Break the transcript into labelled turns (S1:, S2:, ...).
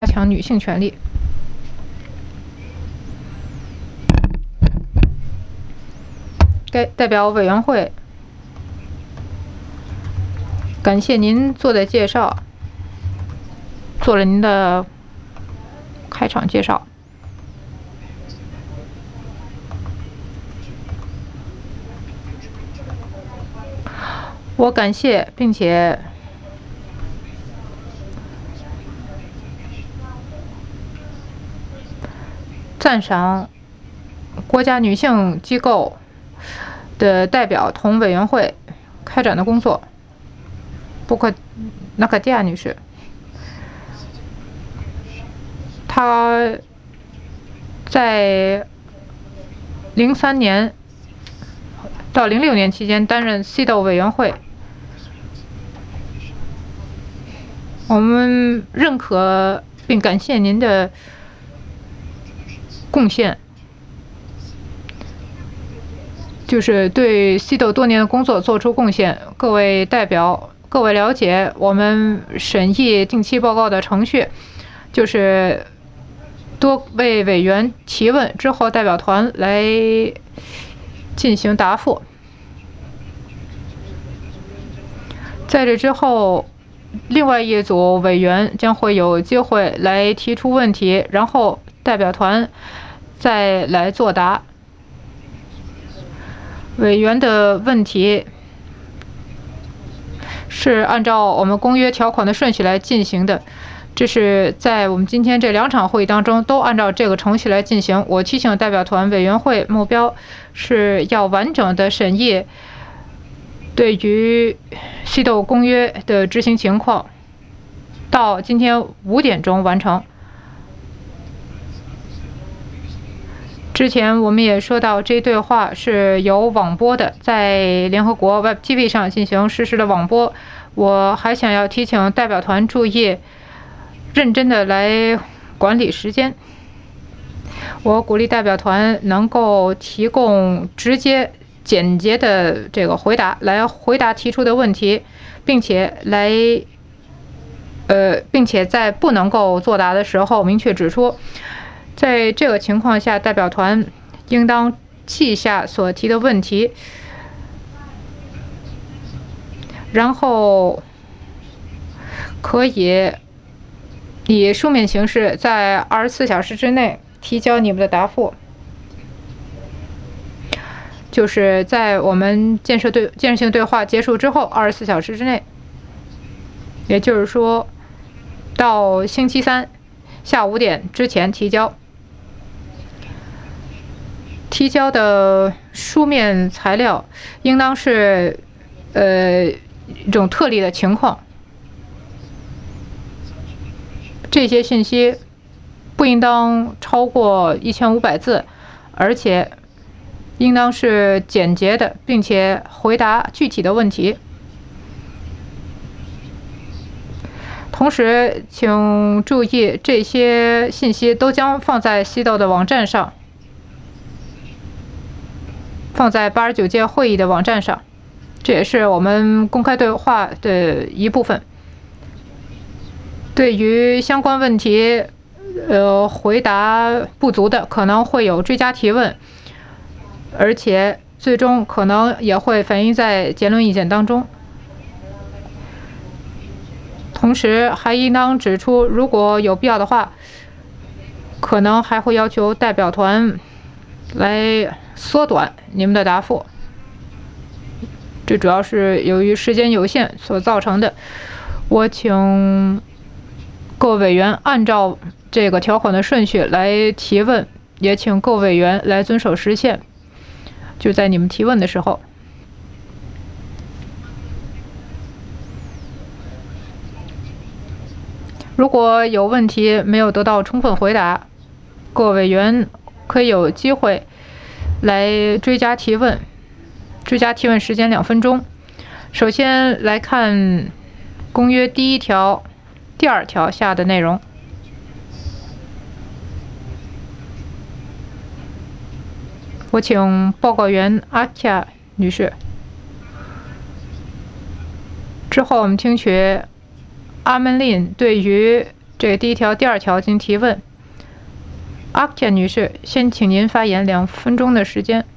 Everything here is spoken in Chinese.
S1: 加强女性权利。该代表委员会感谢您做的介绍，做了您的开场介绍。我感谢并且赞赏国家女性机构的代表同委员会开展的工作。布克纳卡蒂亚女士，她在03年到06年期间担任 CEDAW 委员会。我们认可并感谢您的贡献，就是对 CEDAW 多年的工作做出贡献。各位代表，各位了解我们审议定期报告的程序，就是多位委员提问之后，代表团来进行答复。在这之后，另外一组委员将会有机会来提出问题，然后代表团再来作答。委员的问题是按照我们公约条款的顺序来进行的，这是在我们今天这2场会议当中都按照这个程序来进行。我提醒代表团委员会目标是要完整的审议对于 CEDAW 公约的执行情况，到今天5点钟完成。之前我们也说到，这对话是有网播的，在联合国 Web TV 上进行实时的网播。我还想要提醒代表团注意，认真的来管理时间。我鼓励代表团能够提供直接简洁的这个回答，来回答提出的问题，并且在不能够作答的时候明确指出。在这个情况下，代表团应当记下所提的问题，然后可以以书面形式在24小时之内提交你们的答复。就是在我们建设性对话结束之后24小时之内，也就是说到星期3下午5点之前提交。提交的书面材料应当是一种特例的情况，这些信息不应当超过1500字，而且应当是简洁的，并且回答具体的问题。同时请注意，这些信息都将放在 CEDAW 的网站上，放在89届会议的网站上，这也是我们公开对话的一部分。对于相关问题回答不足的，可能会有追加提问，而且最终可能也会反映在结论意见当中。同时还应当指出，如果有必要的话，可能还会要求代表团来缩短你们的答复，这主要是由于时间有限所造成的。我请各委员按照这个条款的顺序来提问，也请各委员来遵守时限，就在你们提问的时候。如果有问题没有得到充分回答，各委员可以有机会来追加提问，追加提问时间2分钟。首先来看公约第1条、第2条下的内容。我请报告员阿卡女士。之后我们听取阿门琳对于这第一条、第二条进行提问。阿克田女士，先请您发言2分钟的时间。